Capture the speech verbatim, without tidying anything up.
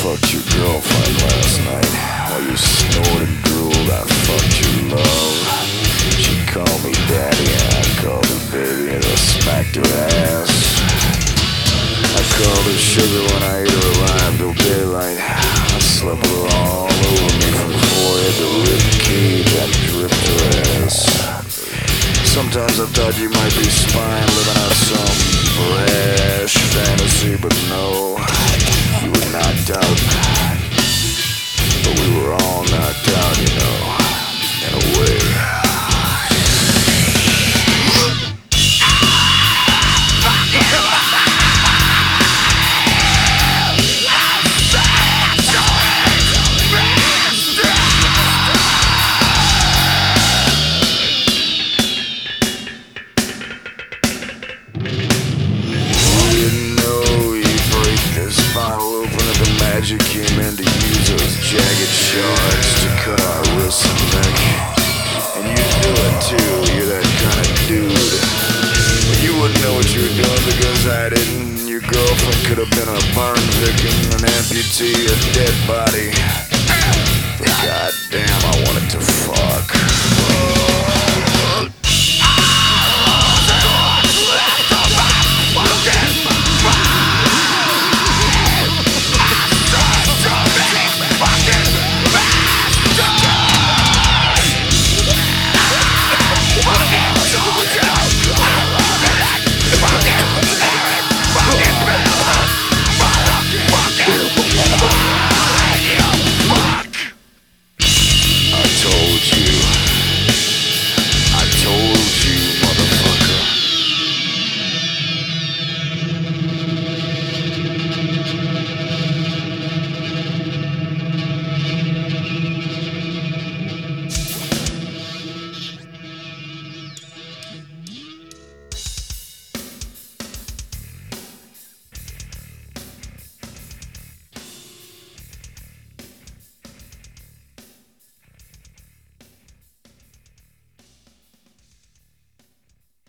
fucked your girlfriend last night. While you snored and drooled, I fucked your love. She called me daddy and I called her baby and I smacked her ass. I called her sugar when I ate her alive till daylight. I slept with her all over me from forehead to rib cage. I dripped her ass. Sometimes I thought you might be spying, living out some brash fantasy, but no, you were knocked out. But we were all knocked out, you know, in a way. Magic came in to use those jagged shards to cut our wrists and neck. And you knew it too, you're that kind of dude. But you wouldn't know what you were doing because I didn't. Your girlfriend could have been a burn victim, an amputee, a dead body. But goddamn, I wanted to fuck.